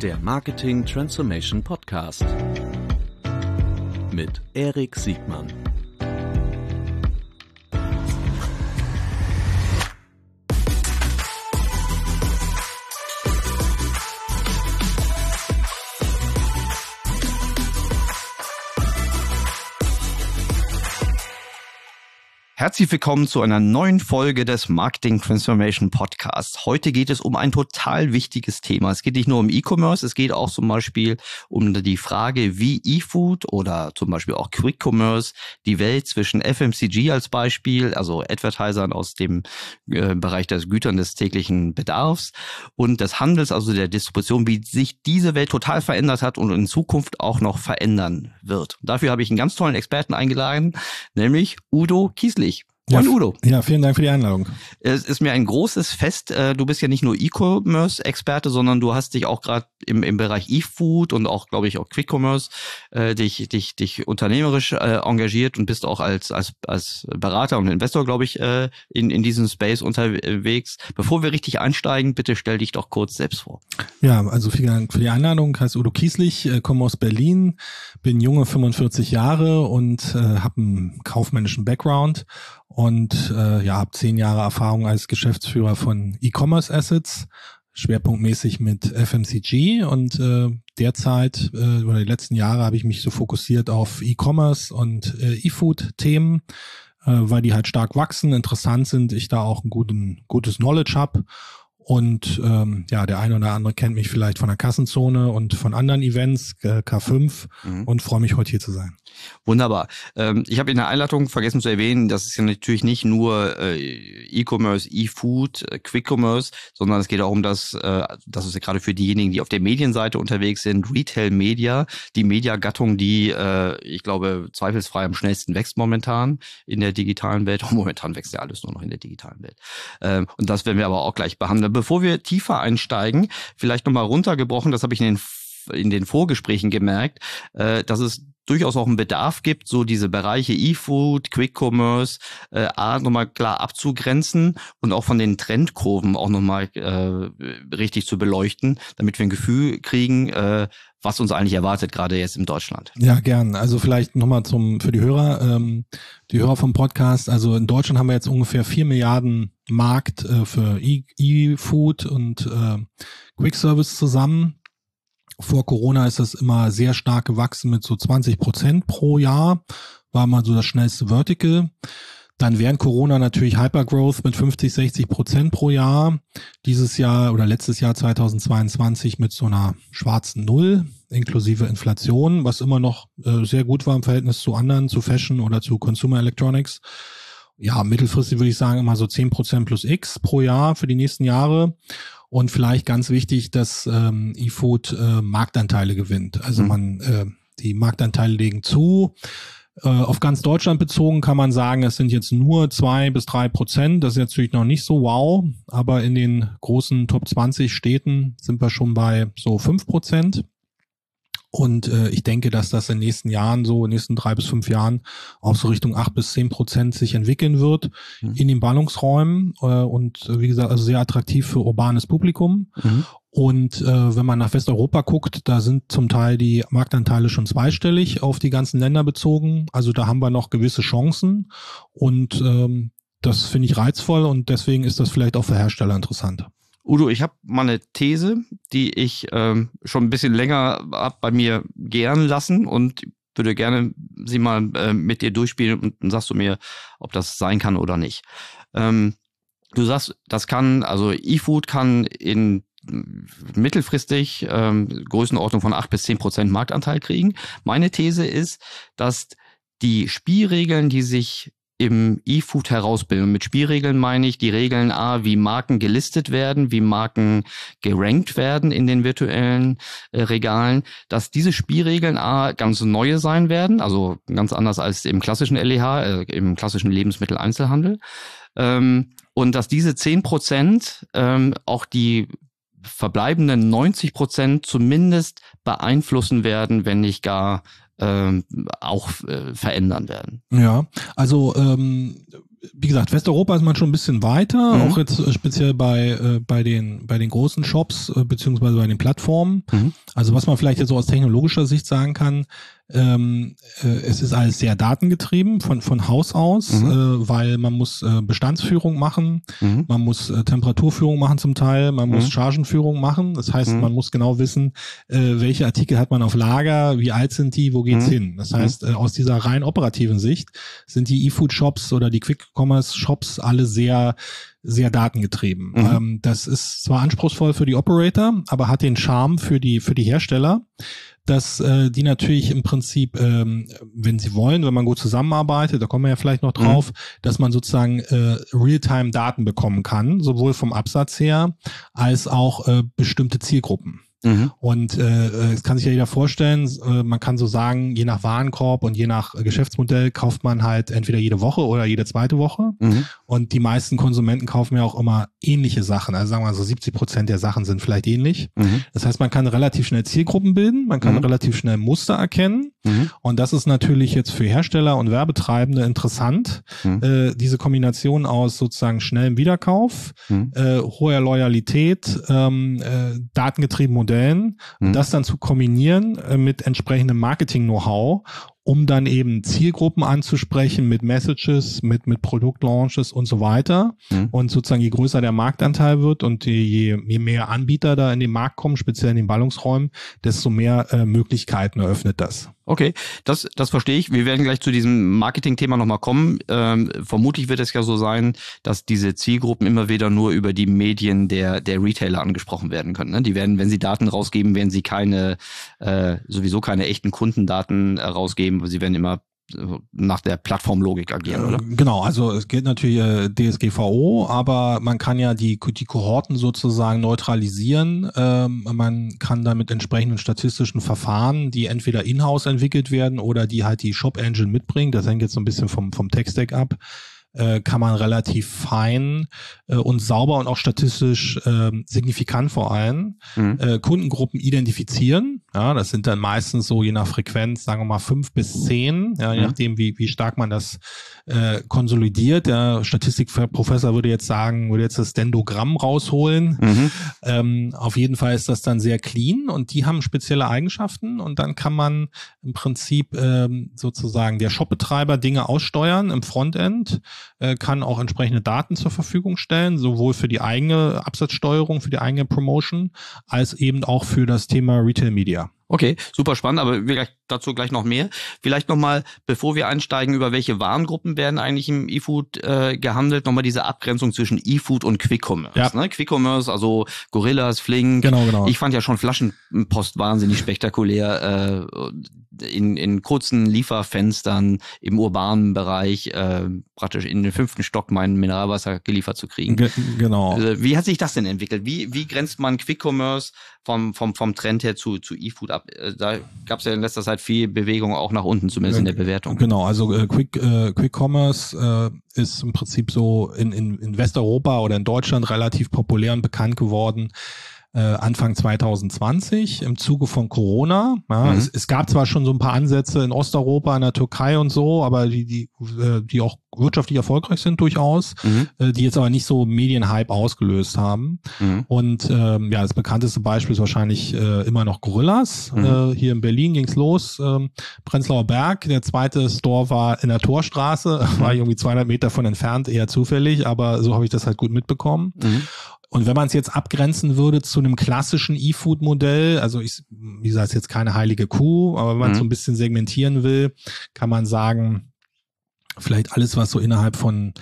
Der Marketing Transformation Podcast mit Erik Siegmann. Herzlich willkommen zu einer neuen Folge des Marketing Transformation Podcasts. Heute geht es um ein total wichtiges Thema. Es geht nicht nur um E-Commerce, es geht auch zum Beispiel um die Frage, wie E-Food oder zum Beispiel auch Quick Commerce die Welt zwischen FMCG als Beispiel, also Advertisern aus dem Bereich des Gütern des täglichen Bedarfs und des Handels, also der Distribution, wie sich diese Welt total verändert hat und in Zukunft auch noch verändern wird. Dafür habe ich einen ganz tollen Experten eingeladen, nämlich Udo Kieslich. Moin Udo. Ja, vielen Dank für die Einladung. Es ist mir ein großes Fest. Du bist ja nicht nur E-Commerce-Experte, sondern du hast dich auch gerade im Bereich E-Food und auch, glaube ich, auch Quick Commerce dich unternehmerisch engagiert und bist auch als Berater und Investor, glaube ich, in diesem Space unterwegs. Bevor wir richtig einsteigen, bitte stell dich doch kurz selbst vor. Ja, also vielen Dank für die Einladung. Ich heiße Udo Kieslich, komme aus Berlin, bin junge 45 Jahre und habe einen kaufmännischen Background. Und habe 10 Jahre Erfahrung als Geschäftsführer von E-Commerce Assets, schwerpunktmäßig mit FMCG und derzeit oder die letzten Jahre habe ich mich so fokussiert auf E-Commerce und E-Food-Themen, weil die halt stark wachsen, interessant sind, ich da auch ein gutes Knowledge habe. Und der eine oder andere kennt mich vielleicht von der Kassenzone und von anderen Events, K5, und freue mich, heute hier zu sein. Wunderbar. Ich habe in der Einleitung vergessen zu erwähnen, das ist ja natürlich nicht nur E-Commerce, E-Food, Quick Commerce, sondern es geht auch um das ist ja gerade für diejenigen, die auf der Medienseite unterwegs sind, Retail Media, die Mediagattung, die ich glaube zweifelsfrei am schnellsten wächst momentan in der digitalen Welt. Momentan wächst ja alles nur noch in der digitalen Welt. Und das werden wir aber auch gleich behandeln. Bevor wir tiefer einsteigen, vielleicht nochmal runtergebrochen, das habe ich in den Vorgesprächen gemerkt, dass es durchaus auch einen Bedarf gibt, so diese Bereiche E-Food, Quick Commerce, nochmal klar abzugrenzen und auch von den Trendkurven auch nochmal richtig zu beleuchten, damit wir ein Gefühl kriegen, was uns eigentlich erwartet, gerade jetzt in Deutschland. Ja, gern. Also vielleicht nochmal für die Hörer vom Podcast. Also in Deutschland haben wir jetzt ungefähr 4 Milliarden Markt für E-Food und Quick Service zusammen. Vor Corona ist das immer sehr stark gewachsen mit so 20% pro Jahr, war mal so das schnellste Vertical. Dann während Corona natürlich Hypergrowth mit 50-60% pro Jahr. Dieses Jahr oder letztes Jahr 2022 mit so einer schwarzen Null inklusive Inflation, was immer noch sehr gut war im Verhältnis zu anderen, zu Fashion oder zu Consumer Electronics. Ja, mittelfristig würde ich sagen immer so 10% plus X pro Jahr für die nächsten Jahre. Und vielleicht ganz wichtig, dass E-Food Marktanteile gewinnt. Also die Marktanteile legen zu. Auf ganz Deutschland bezogen kann man sagen, es sind jetzt nur 2-3%. Das ist jetzt natürlich noch nicht so wow, aber in den großen Top 20 Städten sind wir schon bei so 5%. Und ich denke, dass das in den nächsten Jahren, so in den nächsten 3 bis 5 Jahren, auch so Richtung 8-10% sich entwickeln wird in den Ballungsräumen und wie gesagt, also sehr attraktiv für urbanes Publikum. Und wenn man nach Westeuropa guckt, da sind zum Teil die Marktanteile schon zweistellig auf die ganzen Länder bezogen. Also da haben wir noch gewisse Chancen und das finde ich reizvoll und deswegen ist das vielleicht auch für Hersteller interessant. Udo, ich habe mal eine These, die ich schon ein bisschen länger hab bei mir gären lassen und würde gerne sie mal mit dir durchspielen und dann sagst du mir, ob das sein kann oder nicht. Du sagst, also E-Food kann in mittelfristig Größenordnung von 8-10% Marktanteil kriegen. Meine These ist, dass die Spielregeln, die sich im E-Food herausbilden. Und mit Spielregeln meine ich die Regeln wie Marken gelistet werden, wie Marken gerankt werden in den virtuellen Regalen, dass diese Spielregeln ganz neue sein werden, also ganz anders als im klassischen LEH, im klassischen Lebensmitteleinzelhandel. Und dass diese 10% auch die verbleibenden 90% zumindest beeinflussen werden, wenn nicht gar auch verändern werden. Ja, also wie gesagt, Westeuropa ist man schon ein bisschen weiter, auch jetzt speziell bei den großen Shops beziehungsweise bei den Plattformen. Also was man vielleicht jetzt so aus technologischer Sicht sagen kann, es ist alles sehr datengetrieben von Haus aus, weil man muss Bestandsführung machen, man muss Temperaturführung machen zum Teil, man muss Chargenführung machen. Das heißt, man muss genau wissen, welche Artikel hat man auf Lager, wie alt sind die, wo geht's hin. Das heißt, aus dieser rein operativen Sicht sind die E-Food-Shops oder die Quick-Commerce-Shops alle sehr sehr datengetrieben. Das ist zwar anspruchsvoll für die Operator, aber hat den Charme für die Hersteller, dass die natürlich im Prinzip, wenn sie wollen, wenn man gut zusammenarbeitet, da kommen wir ja vielleicht noch drauf, dass man sozusagen Realtime-Daten bekommen kann, sowohl vom Absatz her als auch bestimmte Zielgruppen. Und es kann sich ja jeder vorstellen, man kann so sagen, je nach Warenkorb und je nach Geschäftsmodell kauft man halt entweder jede Woche oder jede zweite Woche. Und die meisten Konsumenten kaufen ja auch immer ähnliche Sachen. Also sagen wir mal so 70% der Sachen sind vielleicht ähnlich. Das heißt, man kann relativ schnell Zielgruppen bilden, man kann relativ schnell Muster erkennen. Und das ist natürlich jetzt für Hersteller und Werbetreibende interessant. Diese Kombination aus sozusagen schnellem Wiederkauf, hoher Loyalität, datengetriebenen Modellen, und das dann zu kombinieren mit entsprechendem Marketing-Know-how, um dann eben Zielgruppen anzusprechen mit Messages, mit Produktlaunches und so weiter. Und sozusagen je größer der Marktanteil wird und je mehr Anbieter da in den Markt kommen, speziell in den Ballungsräumen, desto mehr Möglichkeiten eröffnet das. Okay, das verstehe ich. Wir werden gleich zu diesem Marketing-Thema nochmal kommen. Vermutlich wird es ja so sein, dass diese Zielgruppen immer wieder nur über die Medien der Retailer angesprochen werden können. Ne? Die werden, wenn sie Daten rausgeben, werden sie sowieso keine echten Kundendaten rausgeben. Sie werden immer nach der Plattformlogik agieren, oder? Genau, also es gilt natürlich DSGVO, aber man kann ja die Kohorten sozusagen neutralisieren. Man kann da mit entsprechenden statistischen Verfahren, die entweder in-house entwickelt werden oder die halt die Shop Engine mitbringt, das hängt jetzt so ein bisschen vom Tech-Stack ab, kann man relativ fein und sauber und auch statistisch signifikant vor allem Kundengruppen identifizieren. Ja, das sind dann meistens so je nach Frequenz, sagen wir mal 5 bis 10, ja, je nachdem wie stark man das konsolidiert. Der Statistikprofessor würde jetzt das Dendrogramm rausholen. Auf jeden Fall ist das dann sehr clean und die haben spezielle Eigenschaften und dann kann man im Prinzip sozusagen der Shopbetreiber Dinge aussteuern im Frontend, kann auch entsprechende Daten zur Verfügung stellen, sowohl für die eigene Absatzsteuerung, für die eigene Promotion, als eben auch für das Thema Retail Media. Okay, super spannend, aber dazu gleich noch mehr. Vielleicht nochmal, bevor wir einsteigen, über welche Warengruppen werden eigentlich im E-Food gehandelt, nochmal diese Abgrenzung zwischen E-Food und Quick-Commerce. Ja. Ne? Quick-Commerce, also Gorillas, Flink. Genau. Ich fand ja schon Flaschenpost wahnsinnig spektakulär, in kurzen Lieferfenstern im urbanen Bereich praktisch in den 5. Stock mein Mineralwasser geliefert zu kriegen. Genau. Wie hat sich das denn entwickelt? Wie grenzt man Quick-Commerce vom Trend her zu E-Food ab? Da gab es ja in letzter Zeit viel Bewegung auch nach unten, zumindest in der Bewertung. Genau, also Quick-Commerce ist im Prinzip so in Westeuropa oder in Deutschland relativ populär und bekannt geworden Anfang 2020 im Zuge von Corona. Ja, es gab zwar schon so ein paar Ansätze in Osteuropa, in der Türkei und so, aber die auch wirtschaftlich erfolgreich sind durchaus, die jetzt aber nicht so Medienhype ausgelöst haben. Und das bekannteste Beispiel ist wahrscheinlich immer noch Gorillas. Hier in Berlin ging's los. Prenzlauer Berg, der zweite Store war in der Torstraße, war irgendwie 200 Meter von entfernt, eher zufällig, aber so habe ich das halt gut mitbekommen. Und wenn man es jetzt abgrenzen würde zu einem klassischen E-Food-Modell, also wie gesagt, ist jetzt keine heilige Kuh, aber wenn man so ein bisschen segmentieren will, kann man sagen, vielleicht alles, was so innerhalb von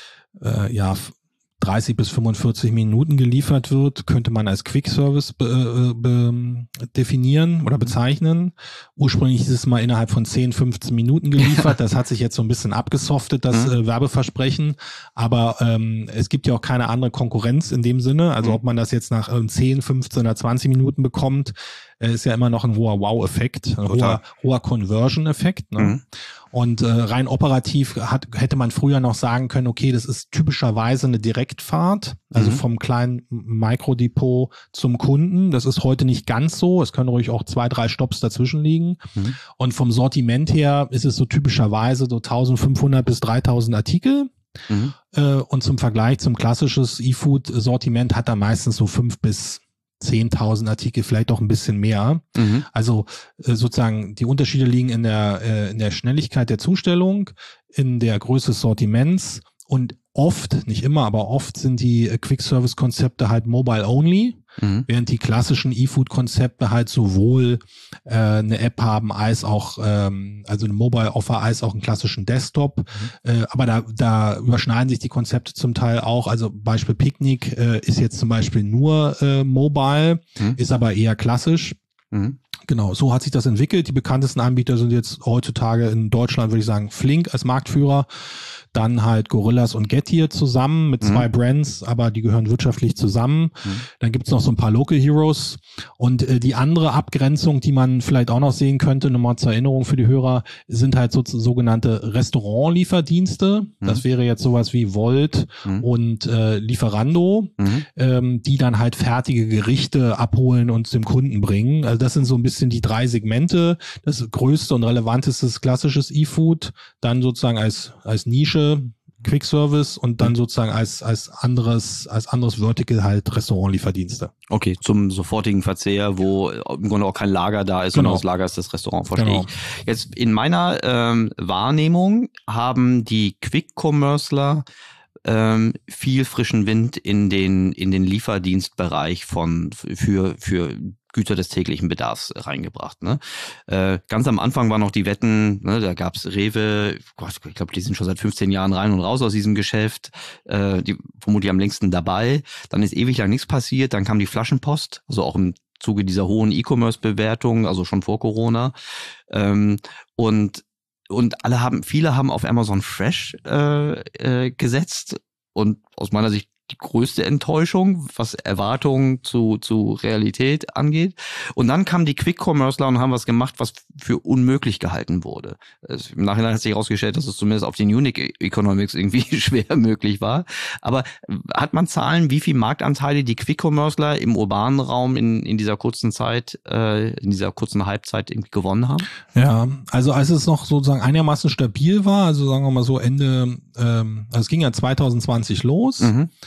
30 bis 45 Minuten geliefert wird, könnte man als Quick-Service definieren oder bezeichnen. Ursprünglich ist es mal innerhalb von 10, 15 Minuten geliefert. Das hat sich jetzt so ein bisschen abgesoftet, das Werbeversprechen. Aber es gibt ja auch keine andere Konkurrenz in dem Sinne. Also ob man das jetzt nach 10, 15 oder 20 Minuten bekommt, ist ja immer noch ein hoher Wow-Effekt, ein hoher Conversion-Effekt. Ne? Und rein operativ hätte man früher noch sagen können, okay, das ist typischerweise eine Direktfahrt, also vom kleinen Mikrodepot zum Kunden. Das ist heute nicht ganz so. Es können ruhig auch 2, 3 Stopps dazwischen liegen. Und vom Sortiment her ist es so typischerweise so 1500 bis 3000 Artikel Und zum Vergleich zum klassisches E-Food-Sortiment hat er meistens so 5.000 bis 10.000 Artikel, vielleicht auch ein bisschen mehr. Also sozusagen die Unterschiede liegen in der Schnelligkeit der Zustellung, in der Größe des Sortiments und oft, nicht immer, aber oft sind die Quick-Service-Konzepte halt mobile-only, während die klassischen E-Food-Konzepte halt sowohl eine App haben als auch, also eine Mobile-Offer als auch einen klassischen Desktop. Aber da überschneiden sich die Konzepte zum Teil auch. Also Beispiel Picknick ist jetzt zum Beispiel nur mobile, ist aber eher klassisch. Genau, so hat sich das entwickelt. Die bekanntesten Anbieter sind jetzt heutzutage in Deutschland, würde ich sagen, Flink als Marktführer. Dann halt Gorillas und Getir zusammen mit 2 Brands, aber die gehören wirtschaftlich zusammen. Dann gibt's noch so ein paar Local Heroes. Und die andere Abgrenzung, die man vielleicht auch noch sehen könnte, nochmal zur Erinnerung für die Hörer, sind halt sogenannte Restaurantlieferdienste. Das wäre jetzt sowas wie Volt und Lieferando, die dann halt fertige Gerichte abholen und zum Kunden bringen. Also das sind so ein bisschen die 3 Segmente. Das größte und relevanteste ist klassisches E-Food, dann sozusagen als Nische Quick Service und dann sozusagen als anderes Vertical halt Restaurantlieferdienste. Okay, zum sofortigen Verzehr, wo im Grunde auch kein Lager da ist, sondern das Lager ist das Restaurant, verstehe ich. Jetzt in meiner Wahrnehmung haben die Quick-Commerceler viel frischen Wind in den Lieferdienstbereich für Güter des täglichen Bedarfs reingebracht. Ne? Ganz am Anfang waren noch die Wetten, ne, da gab's Rewe, Gott, ich glaube, die sind schon seit 15 Jahren rein und raus aus diesem Geschäft, die vermutlich am längsten dabei. Dann ist ewig lang nichts passiert, dann kam die Flaschenpost, also auch im Zuge dieser hohen E-Commerce-Bewertung, also schon vor Corona. Und viele haben auf Amazon Fresh gesetzt und aus meiner Sicht die größte Enttäuschung, was Erwartungen zu Realität angeht. Und dann kamen die Quick-Commerceler und haben was gemacht, was für unmöglich gehalten wurde. Im Nachhinein hat sich herausgestellt, dass es zumindest auf den Unique Economics irgendwie schwer möglich war. Aber hat man Zahlen, wie viel Marktanteile die Quick-Commerceler im urbanen Raum in dieser kurzen Zeit, in dieser kurzen Halbzeit irgendwie gewonnen haben? Ja, also als es noch sozusagen einigermaßen stabil war, also sagen wir mal so Ende, also es ging ja 2020 los.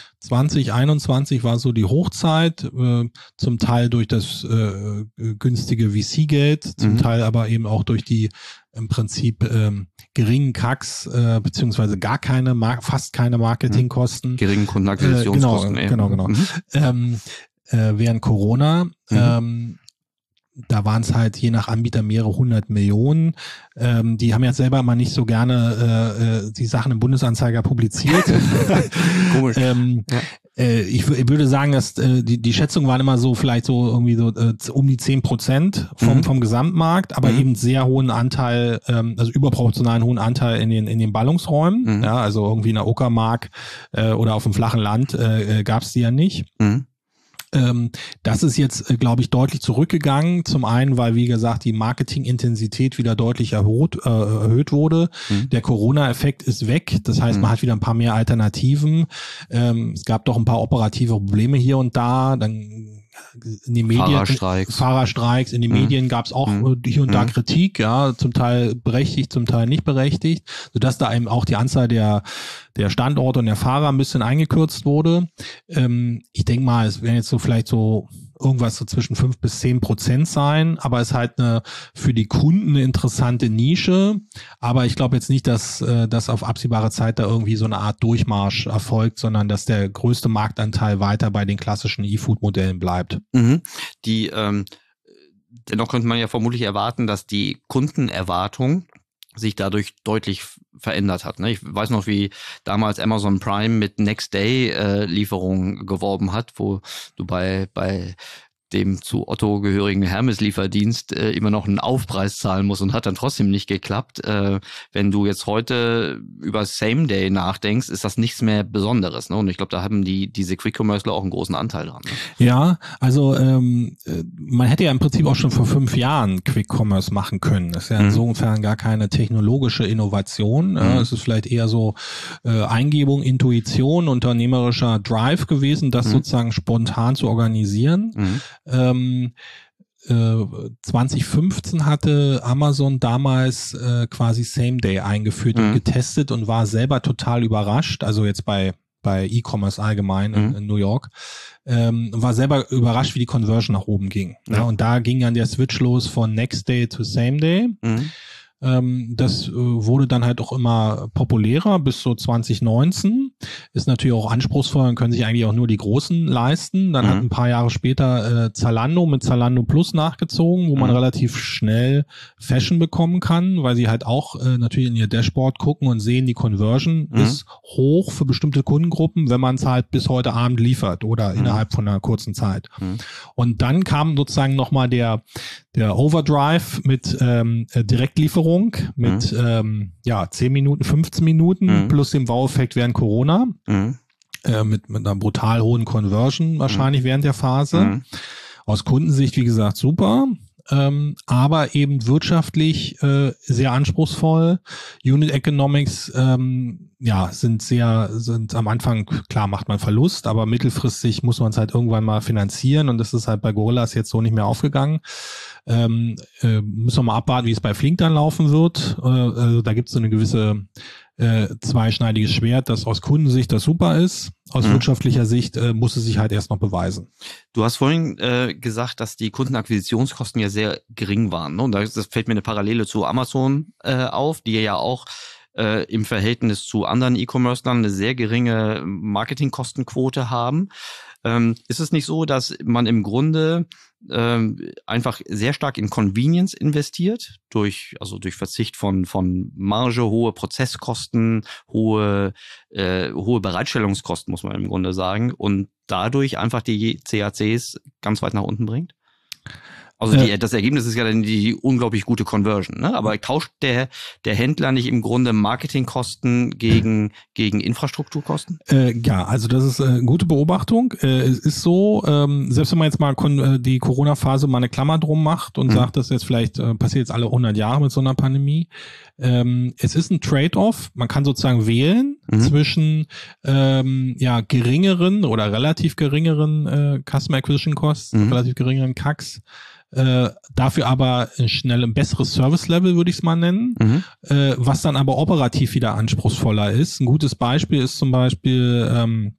2021 war so die Hochzeit, zum Teil durch das günstige VC-Geld, zum Teil aber eben auch durch die im Prinzip geringen CACs, beziehungsweise fast keine Marketingkosten. Geringen Kundenakquisitionskosten. Genau. Während Corona, da waren es halt je nach Anbieter mehrere 100 Millionen. Die haben ja selber mal nicht so gerne die Sachen im Bundesanzeiger publiziert. Komisch. Ich würde sagen, dass die Schätzungen waren immer so vielleicht so irgendwie so um die 10% vom Gesamtmarkt, aber eben sehr hohen Anteil, also überproportionalen hohen Anteil in den Ballungsräumen. Ja, also irgendwie in der Uckermark oder auf dem flachen Land gab es die ja nicht. Das ist jetzt, glaube ich, deutlich zurückgegangen. Zum einen, weil, wie gesagt, die Marketingintensität wieder deutlich erhöht wurde. Der Corona-Effekt ist weg. Das heißt, man hat wieder ein paar mehr Alternativen. Es gab doch ein paar operative Probleme hier und da. Dann in den Medien Fahrerstreiks, in den Medien gab es auch hier und da Kritik, ja, zum Teil berechtigt, zum Teil nicht berechtigt, sodass da eben auch die Anzahl der Standorte und der Fahrer ein bisschen eingekürzt wurde. Ich denke mal, es werden jetzt so vielleicht so irgendwas so zwischen 5 bis 10% sein, aber es ist halt für die Kunden eine interessante Nische. Aber ich glaube jetzt nicht, dass auf absehbare Zeit da irgendwie so eine Art Durchmarsch erfolgt, sondern dass der größte Marktanteil weiter bei den klassischen E-Food-Modellen bleibt. Dennoch könnte man ja vermutlich erwarten, dass die Kundenerwartung sich dadurch deutlich verändert hat. Ich weiß noch, wie damals Amazon Prime mit Next Day Lieferungen geworben hat, wo du bei dem zu Otto gehörigen Hermes-Lieferdienst immer noch einen Aufpreis zahlen muss und hat dann trotzdem nicht geklappt. Wenn du jetzt heute über Same Day nachdenkst, ist das nichts mehr Besonderes. Ne? Und ich glaube, da haben diese Quick-Commerceler auch einen großen Anteil dran. Ne? Ja, also man hätte ja im Prinzip auch schon vor 5 Jahren Quick-Commerce machen können. Das ist ja insofern gar keine technologische Innovation. Es ist vielleicht eher so Eingebung, Intuition, unternehmerischer Drive gewesen, das sozusagen spontan zu organisieren. 2015 hatte Amazon damals quasi Same Day eingeführt und getestet und war selber total überrascht, also jetzt bei E-Commerce allgemein in New York, war selber überrascht, wie die Conversion nach oben ging. Ja, und da ging dann der Switch los von Next Day to Same Day. Das wurde dann halt auch immer populärer bis so 2019. Ist natürlich auch anspruchsvoll und können sich eigentlich auch nur die Großen leisten. Dann hat ein paar Jahre später Zalando mit Zalando Plus nachgezogen, wo man relativ schnell Fashion bekommen kann, weil sie halt auch natürlich in ihr Dashboard gucken und sehen, die Conversion ist hoch für bestimmte Kundengruppen, wenn man es halt bis heute Abend liefert oder innerhalb von einer kurzen Zeit. Und dann kam sozusagen nochmal der Overdrive mit Direktlieferung mit 10 Minuten, 15 Minuten plus dem Wow-Effekt während Corona mit einer brutal hohen Conversion wahrscheinlich während der Phase. Aus Kundensicht, wie gesagt, super. Aber eben wirtschaftlich sehr anspruchsvoll. Unit Economics sind am Anfang, klar macht man Verlust, aber mittelfristig muss man es halt irgendwann mal finanzieren und das ist halt bei Gorillas jetzt so nicht mehr aufgegangen. Müssen wir mal abwarten, wie es bei Flink dann laufen wird. Also da gibt es so eine gewisse zweischneidiges Schwert, das aus Kundensicht das super ist. Aus wirtschaftlicher Sicht muss es sich halt erst noch beweisen. Du hast vorhin gesagt, dass die Kundenakquisitionskosten ja sehr gering waren. Ne? Und das fällt mir eine Parallele zu Amazon auf, die ja auch im Verhältnis zu anderen E-Commerce-Lern eine sehr geringe Marketingkostenquote haben. Ist es nicht so, dass man im Grunde einfach sehr stark in Convenience investiert, durch Verzicht von Marge, hohe Prozesskosten, hohe Bereitstellungskosten, muss man im Grunde sagen, und dadurch einfach die CACs ganz weit nach unten bringt? Also das Ergebnis ist ja dann die unglaublich gute Conversion, ne? Aber tauscht der Händler nicht im Grunde Marketingkosten gegen Infrastrukturkosten? Ja, also das ist eine gute Beobachtung. Es ist so, selbst wenn man jetzt mal die Corona-Phase mal eine Klammer drum macht und sagt, dass jetzt vielleicht passiert jetzt alle 100 Jahre mit so einer Pandemie. Es ist ein Trade-off. Man kann sozusagen wählen zwischen geringeren oder relativ geringeren Customer Acquisition Costs, relativ geringeren CACs. Dafür aber schnell ein besseres Service-Level, würde ich es mal nennen, was dann aber operativ wieder anspruchsvoller ist. Ein gutes Beispiel ist zum Beispiel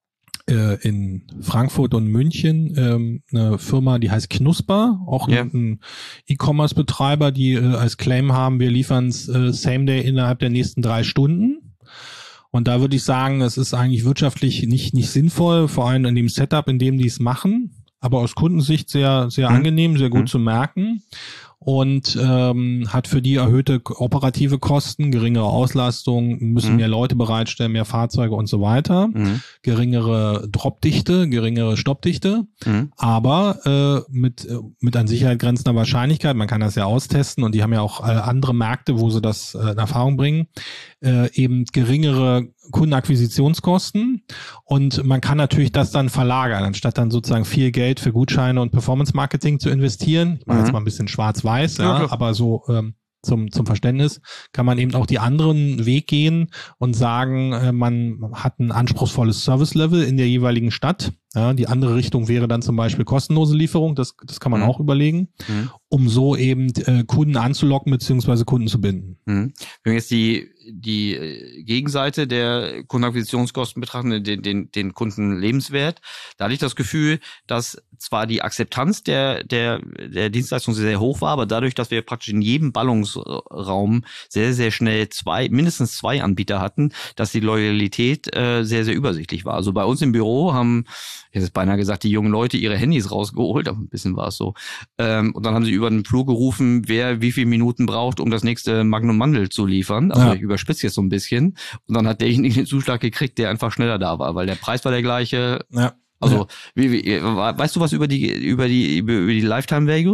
in Frankfurt und München eine Firma, die heißt Knusper, auch ein E-Commerce-Betreiber, die als Claim haben, wir liefern es Same Day innerhalb der nächsten 3 Stunden. Und da würde ich sagen, es ist eigentlich wirtschaftlich nicht sinnvoll, vor allem in dem Setup, in dem die es machen. Aber aus Kundensicht sehr, sehr angenehm, sehr gut zu merken und hat für die erhöhte operative Kosten, geringere Auslastung, müssen mehr Leute bereitstellen, mehr Fahrzeuge und so weiter, geringere Dropdichte, geringere Stoppdichte, aber mit an Sicherheit grenzender Wahrscheinlichkeit, man kann das ja austesten und die haben ja auch andere Märkte, wo sie das in Erfahrung bringen, eben geringere Kundenakquisitionskosten und man kann natürlich das dann verlagern, anstatt dann sozusagen viel Geld für Gutscheine und Performance-Marketing zu investieren. Ich mache jetzt mal ein bisschen schwarz-weiß, aber so zum Verständnis kann man eben auch die anderen Weg gehen und sagen, man hat ein anspruchsvolles Service-Level in der jeweiligen Stadt. Ja, die andere Richtung wäre dann zum Beispiel kostenlose Lieferung, das kann man auch überlegen, um so eben Kunden anzulocken bzw. Kunden zu binden. Wenn wir jetzt die Gegenseite der Kundenakquisitionskosten betrachten, den Kundenlebenswert, da hatte ich das Gefühl, dass zwar die Akzeptanz der Dienstleistung sehr, sehr hoch war, aber dadurch, dass wir praktisch in jedem Ballungsraum sehr, sehr schnell mindestens zwei Anbieter hatten, dass die Loyalität sehr, sehr übersichtlich war. Also bei uns im Büro haben, ich hätte es beinahe gesagt, die jungen Leute ihre Handys rausgeholt, aber ein bisschen war es so. Und dann haben sie über den Flur gerufen, wer wie viele Minuten braucht, um das nächste Magnum Mandel zu liefern. Also ich überspitze jetzt so ein bisschen. Und dann hat derjenige den Zuschlag gekriegt, der einfach schneller da war, weil der Preis war der gleiche. Ja. Also, weißt du was über die Lifetime Values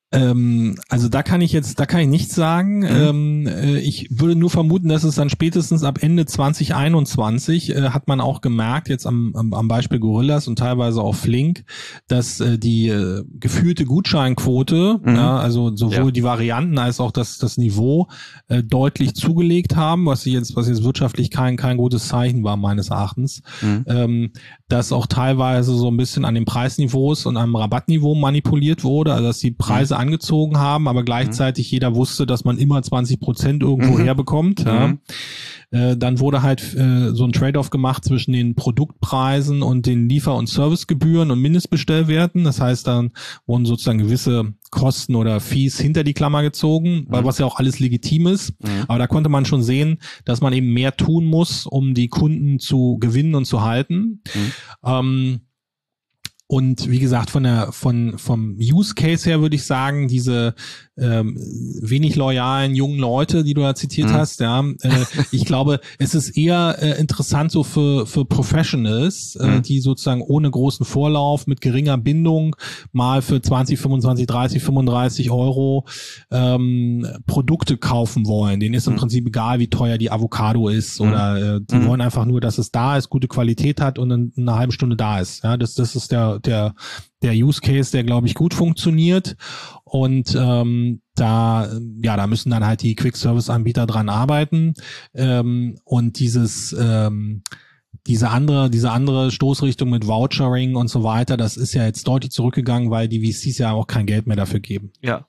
Also da kann ich nichts sagen. Ich würde nur vermuten, dass es dann spätestens ab Ende 2021 hat man auch gemerkt, jetzt am Beispiel Gorillas und teilweise auch Flink, dass die gefühlte Gutscheinquote, ja, also sowohl die Varianten als auch das Niveau deutlich zugelegt haben, was jetzt wirtschaftlich kein gutes Zeichen war meines Erachtens, dass auch teilweise so ein bisschen an den Preisniveaus und am Rabattniveau manipuliert wurde, also dass die Preise angezogen haben, aber gleichzeitig jeder wusste, dass man immer 20% irgendwo herbekommt. Ja. Dann wurde halt so ein Trade-off gemacht zwischen den Produktpreisen und den Liefer- und Servicegebühren und Mindestbestellwerten. Das heißt, dann wurden sozusagen gewisse Kosten oder Fees hinter die Klammer gezogen, weil was ja auch alles legitim ist. Aber da konnte man schon sehen, dass man eben mehr tun muss, um die Kunden zu gewinnen und zu halten. Und wie gesagt, vom Use Case her würde ich sagen, diese wenig loyalen jungen Leute, die du ja zitiert hast, ja, ich glaube, es ist eher interessant so für Professionals, die sozusagen ohne großen Vorlauf, mit geringer Bindung mal für 20, 25, 30, 35 Euro Produkte kaufen wollen. Denen ist im Prinzip egal, wie teuer die Avocado ist oder die wollen einfach nur, dass es da ist, gute Qualität hat und in einer halben Stunde da ist. Ja, das ist der Use Case, der, glaube ich, gut funktioniert. Und da müssen dann halt die Quick-Service-Anbieter dran arbeiten. Und diese andere Stoßrichtung mit Vouchering und so weiter, das ist ja jetzt deutlich zurückgegangen, weil die VCs ja auch kein Geld mehr dafür geben. Ja,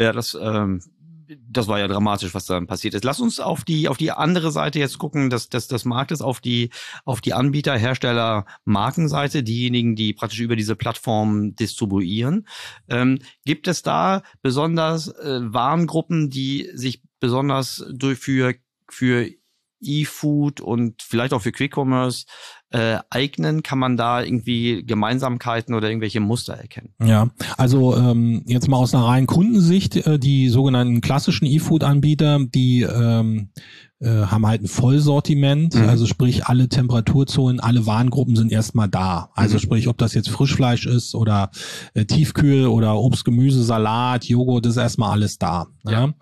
das war ja dramatisch, was dann passiert ist. Lass uns auf die andere Seite jetzt gucken, des Marktes, auf die Anbieter, Hersteller, Markenseite, diejenigen, die praktisch über diese Plattform distribuieren. Gibt es da besonders Warengruppen, die sich besonders für E-Food und vielleicht auch für Quick Commerce eignen? Kann man da irgendwie Gemeinsamkeiten oder irgendwelche Muster erkennen? Ja, also jetzt mal aus einer reinen Kundensicht, die sogenannten klassischen E-Food-Anbieter, die haben halt ein Vollsortiment, also sprich alle Temperaturzonen, alle Warengruppen sind erstmal da. Also sprich, ob das jetzt Frischfleisch ist oder Tiefkühl oder Obst, Gemüse, Salat, Joghurt, ist erstmal alles da. Ja.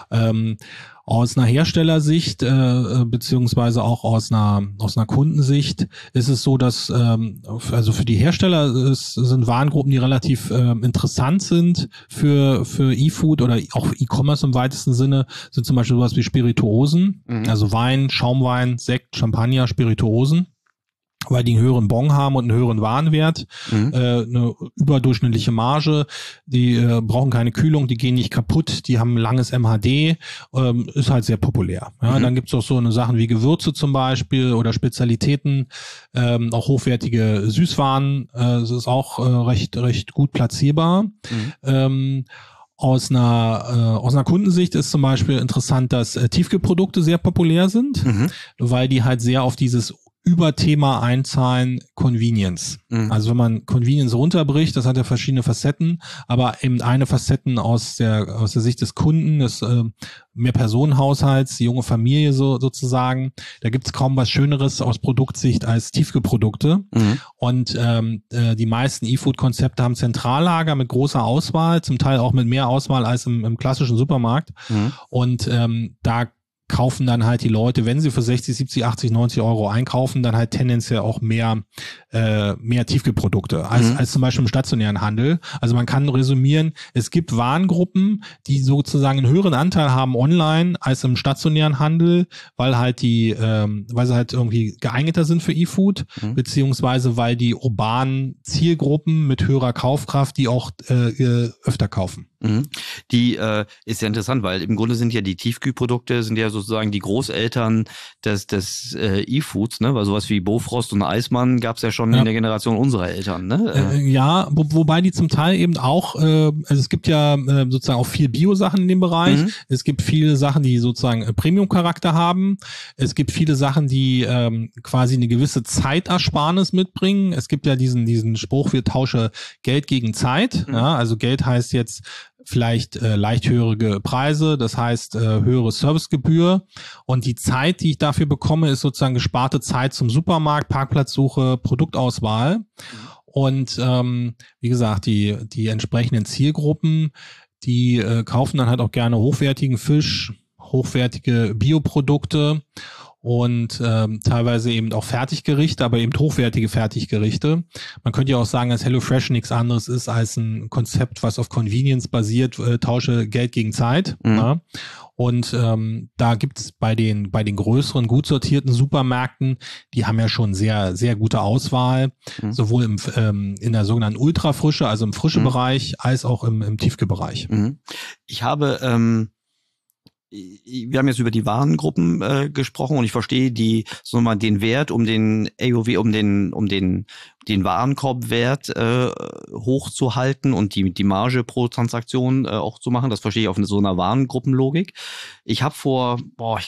Aus einer Herstellersicht beziehungsweise auch aus einer Kundensicht ist es so, dass also für die Hersteller sind Warengruppen, die relativ interessant sind für E-Food oder auch E-Commerce im weitesten Sinne, sind zum Beispiel sowas wie Spirituosen, also Wein, Schaumwein, Sekt, Champagner, Spirituosen, weil die einen höheren Bon haben und einen höheren Warenwert, eine überdurchschnittliche Marge, die brauchen keine Kühlung, die gehen nicht kaputt, die haben ein langes MHD, ist halt sehr populär. Ja, dann gibt's auch so eine Sachen wie Gewürze zum Beispiel oder Spezialitäten, auch hochwertige Süßwaren, das ist auch recht gut platzierbar. Aus einer Kundensicht ist zum Beispiel interessant, dass Tiefkühlprodukte sehr populär sind, weil die halt sehr auf dieses Überthema einzahlen, Convenience. Also wenn man Convenience runterbricht, das hat ja verschiedene Facetten, aber eben eine Facetten aus der Sicht des Kunden, des Mehrpersonenhaushalts, die junge Familie sozusagen, da gibt's kaum was Schöneres aus Produktsicht als Tiefkühlprodukte. Und die meisten E-Food-Konzepte haben Zentrallager mit großer Auswahl, zum Teil auch mit mehr Auswahl als im klassischen Supermarkt. Und da kaufen dann halt die Leute, wenn sie für 60, 70, 80, 90 Euro einkaufen, dann halt tendenziell auch mehr Tiefkühlprodukte als zum Beispiel im stationären Handel. Also man kann resümieren, es gibt Warengruppen, die sozusagen einen höheren Anteil haben online als im stationären Handel, weil sie halt irgendwie geeigneter sind für E-Food, beziehungsweise weil die urbanen Zielgruppen mit höherer Kaufkraft die auch öfter kaufen. Die ist ja interessant, weil im Grunde sind ja die Tiefkühlprodukte sind ja sozusagen die Großeltern des E-Foods, ne? Weil sowas wie Bofrost und Eismann gab's ja schon in der Generation unserer Eltern, ne? Ja, wobei die zum Teil eben auch, also es gibt ja sozusagen auch viel Bio-Sachen in dem Bereich. Es gibt viele Sachen, die sozusagen Premium-Charakter haben. Es gibt viele Sachen, die quasi eine gewisse Zeitersparnis mitbringen. Es gibt ja diesen Spruch, wir tauschen Geld gegen Zeit. Ja, also Geld heißt jetzt vielleicht leicht höhere Preise, das heißt höhere Servicegebühr, und die Zeit, die ich dafür bekomme, ist sozusagen gesparte Zeit zum Supermarkt, Parkplatzsuche, Produktauswahl. Und wie gesagt, die entsprechenden Zielgruppen, die kaufen dann halt auch gerne hochwertigen Fisch, hochwertige Bioprodukte und teilweise eben auch Fertiggerichte, aber eben hochwertige Fertiggerichte. Man könnte ja auch sagen, dass HelloFresh nichts anderes ist als ein Konzept, was auf Convenience basiert, tausche Geld gegen Zeit. Ja? Und da gibt's bei den größeren, gut sortierten Supermärkten, die haben ja schon sehr, sehr gute Auswahl, sowohl in der sogenannten Ultrafrische, also im frischen Bereich, als auch im Tiefkühlbereich. Ich habe wir haben jetzt über die Warengruppen gesprochen und ich verstehe den Wert, um den AOV, um den Warenkorbwert hochzuhalten und die Marge pro Transaktion auch zu machen. Das verstehe ich auf so einer Warengruppenlogik. Ich habe vor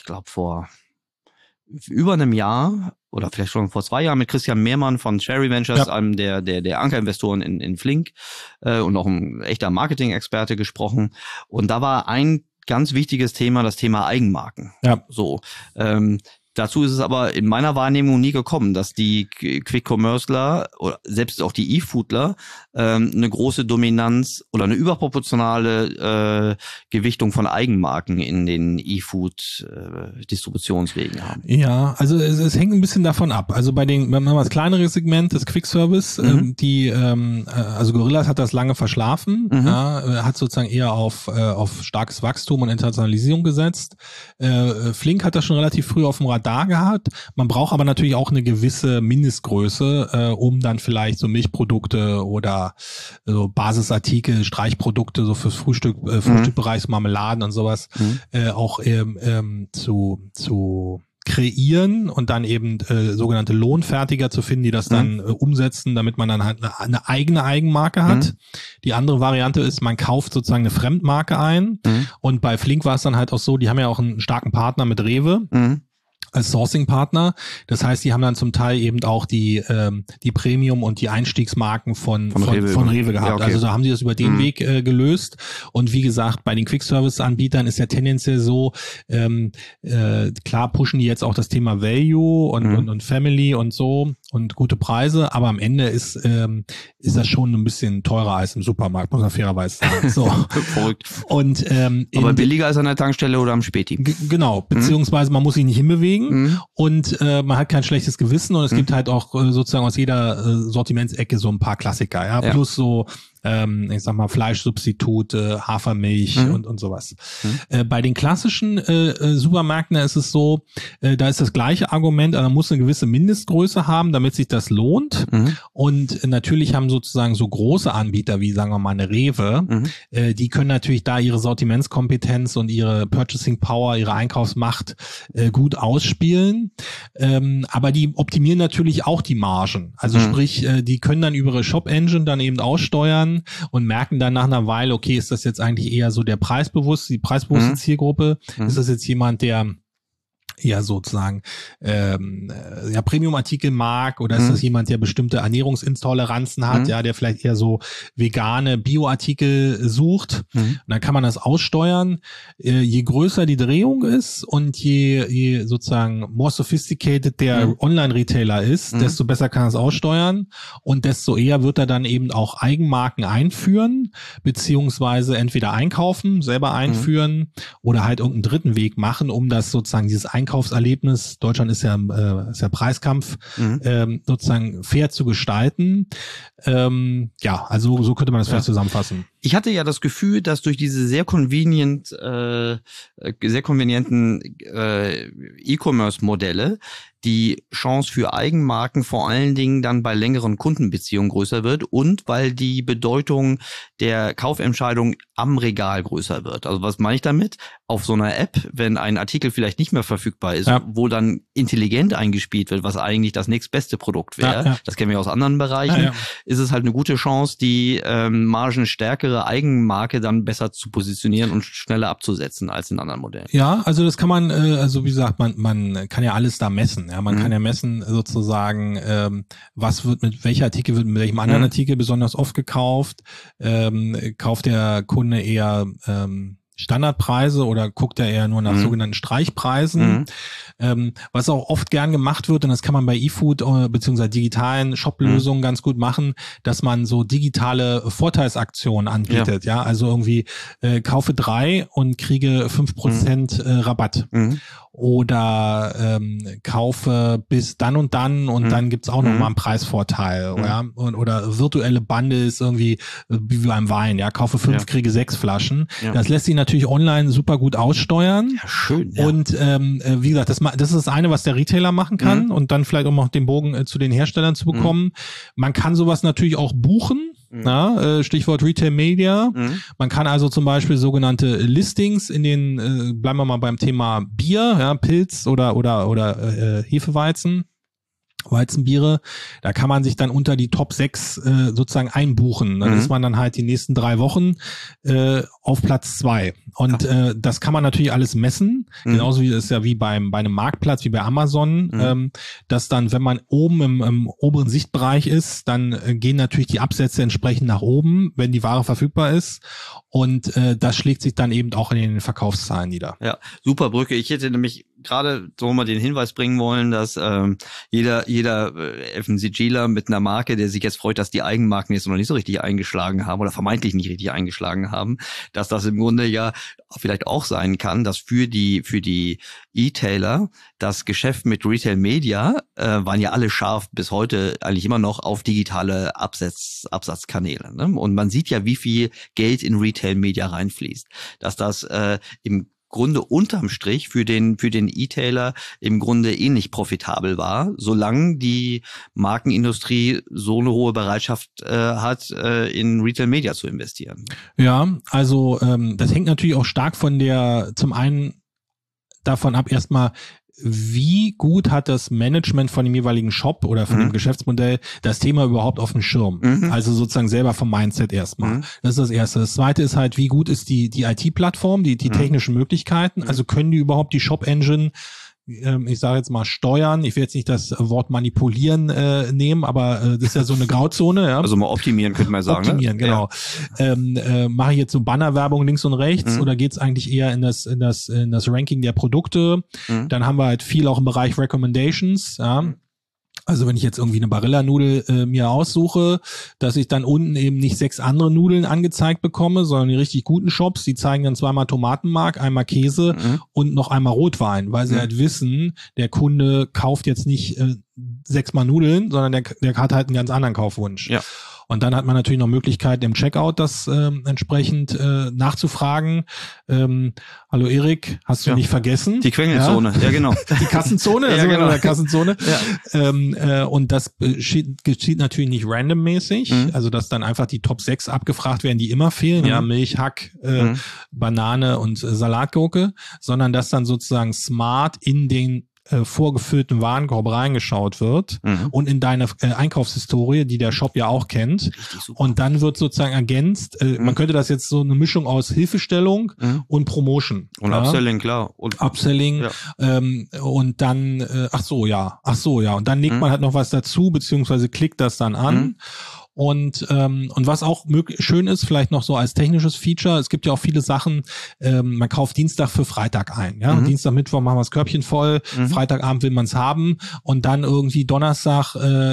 über einem Jahr oder vielleicht schon vor 2 Jahren mit Christian Mehrmann von Cherry Ventures, einem der Ankerinvestoren in Flink und auch ein echter Marketing-Experte gesprochen. Und da war ein ganz wichtiges Thema, das Thema Eigenmarken. Ja. So. Dazu ist es aber in meiner Wahrnehmung nie gekommen, dass die Quick-Commerceler oder selbst auch die E-Foodler eine große Dominanz oder eine überproportionale Gewichtung von Eigenmarken in den E-Food-Distributionswegen haben. Ja, also es hängt ein bisschen davon ab. Also wenn man das kleinere Segment, das Quick-Service, also Gorillas hat das lange verschlafen, hat sozusagen eher auf starkes Wachstum und Internationalisierung gesetzt. Flink hat das schon relativ früh auf dem Radar gehabt. Man braucht aber natürlich auch eine gewisse Mindestgröße, um dann vielleicht so Milchprodukte oder so Basisartikel, Streichprodukte so fürs Frühstückbereich, Marmeladen und sowas auch zu kreieren und dann eben sogenannte Lohnfertiger zu finden, die das dann umsetzen, damit man dann halt eine eigene Eigenmarke hat. Die andere Variante ist, man kauft sozusagen eine Fremdmarke ein und bei Flink war es dann halt auch so, die haben ja auch einen starken Partner mit Rewe. Als Sourcing-Partner. Das heißt, die haben dann zum Teil eben auch die Premium- und die Einstiegsmarken von Rewe gehabt. Ja, okay. Also da haben sie das über den Weg gelöst. Und wie gesagt, bei den Quick-Service-Anbietern ist ja tendenziell so, klar pushen die jetzt auch das Thema Value und Family und so und gute Preise, aber am Ende ist das schon ein bisschen teurer als im Supermarkt, muss man fairerweise sagen. So. Verrückt. Und, aber billiger als an der Tankstelle oder am Späti. Genau, beziehungsweise man muss sich nicht hinbewegen und man hat kein schlechtes Gewissen und es gibt halt auch sozusagen aus jeder Sortimentsecke so ein paar Klassiker, ja. Plus so ich sag mal Fleischsubstitute, Hafermilch und sowas. Bei den klassischen Supermärkten ist es so, da ist das gleiche Argument, also man muss eine gewisse Mindestgröße haben, damit sich das lohnt. Und natürlich haben sozusagen so große Anbieter wie, sagen wir mal, eine Rewe, die können natürlich da ihre Sortimentskompetenz und ihre Purchasing Power, ihre Einkaufsmacht gut ausspielen. Aber die optimieren natürlich auch die Margen. Also sprich, die können dann über ihre Shop Engine dann eben aussteuern und merken dann nach einer Weile, okay, ist das jetzt eigentlich eher so die preisbewusste Zielgruppe? Ist das jetzt jemand, der eher sozusagen Premium-Artikel mag oder ist das jemand, der bestimmte Ernährungsintoleranzen hat, der vielleicht eher so vegane Bioartikel sucht. Und dann kann man das aussteuern. Je größer die Drehung ist und je sozusagen more sophisticated der Online-Retailer ist, desto besser kann er es aussteuern und desto eher wird er dann eben auch Eigenmarken einführen, beziehungsweise entweder einkaufen, selber einführen oder halt irgendeinen dritten Weg machen, um das sozusagen dieses Einkaufserlebnis, Deutschland ist ja Preiskampf, sozusagen fair zu gestalten. Also so könnte man das vielleicht zusammenfassen. Ich hatte ja das Gefühl, dass durch diese sehr konvenienten E-Commerce-Modelle die Chance für Eigenmarken vor allen Dingen dann bei längeren Kundenbeziehungen größer wird und weil die Bedeutung der Kaufentscheidung am Regal größer wird. Also was meine ich damit? Auf so einer App, wenn ein Artikel vielleicht nicht mehr verfügbar ist, wo dann intelligent eingespielt wird, was eigentlich das nächstbeste Produkt wäre, das kennen wir aus anderen Bereichen, ist es halt eine gute Chance, die margenstärkere Eigenmarke dann besser zu positionieren und schneller abzusetzen als in anderen Modellen. Ja, also das kann man, also wie gesagt, man kann ja alles da messen. Ja, man kann ja messen sozusagen, welcher Artikel wird mit welchem anderen Artikel besonders oft gekauft. Kauft der Kunde eher Standardpreise oder guckt er eher nur nach sogenannten Streichpreisen? Was auch oft gern gemacht wird, und das kann man bei eFood beziehungsweise digitalen Shop-Lösungen ganz gut machen, dass man so digitale Vorteilsaktionen anbietet. Ja, also irgendwie kaufe 3 und kriege 5% Rabatt. Oder kaufe bis dann und dann gibt's auch nochmal einen Preisvorteil. Ja? Oder virtuelle Bundles irgendwie wie beim Wein. Ja, kaufe 5, kriege 6 Flaschen. Ja. Das lässt sich natürlich online super gut aussteuern. Ja, schön. Ja. Und wie gesagt, das ist das eine, was der Retailer machen kann. Und dann vielleicht, um auch den Bogen zu den Herstellern zu bekommen. Man kann sowas natürlich auch buchen. Ja, Stichwort Retail Media. Man kann also zum Beispiel sogenannte Listings in den, bleiben wir mal beim Thema Bier, ja, Pilz oder Hefeweizen, Weizenbiere, da kann man sich dann unter die Top 6 sozusagen einbuchen. Dann ist man dann halt die nächsten 3 Wochen auf Platz 2. Und das kann man natürlich alles messen, genauso wie das ja wie bei einem Marktplatz, wie bei Amazon, dass dann, wenn man oben im oberen Sichtbereich ist, dann gehen natürlich die Absätze entsprechend nach oben, wenn die Ware verfügbar ist. Und das schlägt sich dann eben auch in den Verkaufszahlen nieder. Ja, super Brücke. Ich hätte nämlich gerade so mal den Hinweis bringen wollen, dass jeder FMCGler mit einer Marke, der sich jetzt freut, dass die Eigenmarken jetzt noch nicht so richtig eingeschlagen haben oder vermeintlich nicht richtig eingeschlagen haben, dass das im Grunde ja vielleicht auch sein kann, dass für die E-Tailer das Geschäft mit Retail Media waren ja alle scharf bis heute eigentlich immer noch auf digitale Absatzkanäle. Ne? Und man sieht ja, wie viel Geld in Retail Media reinfließt. Dass das im Grunde unterm Strich für den E-Tailer im Grunde ähnlich profitabel war, solange die Markenindustrie so eine hohe Bereitschaft hat, in Retail Media zu investieren. Ja, also das hängt natürlich auch stark zum einen davon ab, erstmal, wie gut hat das Management von dem jeweiligen Shop oder von dem Geschäftsmodell das Thema überhaupt auf dem Schirm? Also sozusagen selber vom Mindset erstmal. Das ist das Erste. Das Zweite ist halt, wie gut ist die IT-Plattform, die technischen Möglichkeiten? Also können die überhaupt die Shop-Engine, ich sage jetzt mal, steuern? Ich will jetzt nicht das Wort manipulieren nehmen, aber das ist ja so eine Grauzone. Ja? Also mal optimieren, könnte man sagen. Optimieren, ne? Genau. Ja. Mache ich jetzt so Bannerwerbung links und rechts oder geht's eigentlich eher in das Ranking der Produkte? Dann haben wir halt viel auch im Bereich Recommendations, ja. Also wenn ich jetzt irgendwie eine Barilla-Nudel mir aussuche, dass ich dann unten eben nicht 6 andere Nudeln angezeigt bekomme, sondern die richtig guten Shops, die zeigen dann zweimal Tomatenmark, einmal Käse und noch einmal Rotwein, weil sie halt wissen, der Kunde kauft jetzt nicht 6-mal Nudeln, sondern der hat halt einen ganz anderen Kaufwunsch. Ja. Und dann hat man natürlich noch Möglichkeiten im Checkout, das entsprechend nachzufragen. Hallo Erik, hast du nicht vergessen? Die Quengelzone, ja genau. Die Kassenzone, also ja, genau. Kassenzone. Ja. Und das geschieht natürlich nicht randommäßig, also dass dann einfach die Top 6 abgefragt werden, die immer fehlen, ja, Milch, Hack, Banane und Salatgurke, sondern dass dann sozusagen smart in den vorgefüllten Warenkorb reingeschaut wird und in deine Einkaufshistorie, die der Shop ja auch kennt. Und dann wird sozusagen ergänzt, man könnte das jetzt so eine Mischung aus Hilfestellung und Promotion. Und Upselling, klar. Und Upselling. Ja. Und dann, ach so, ja. Und dann legt man halt noch was dazu, beziehungsweise klickt das dann an. Und was auch schön ist, vielleicht noch so als technisches Feature, es gibt ja auch viele Sachen, man kauft Dienstag für Freitag ein. Ja? Dienstag, Mittwoch machen wir das Körbchen voll, Freitagabend will man es haben und dann irgendwie Donnerstag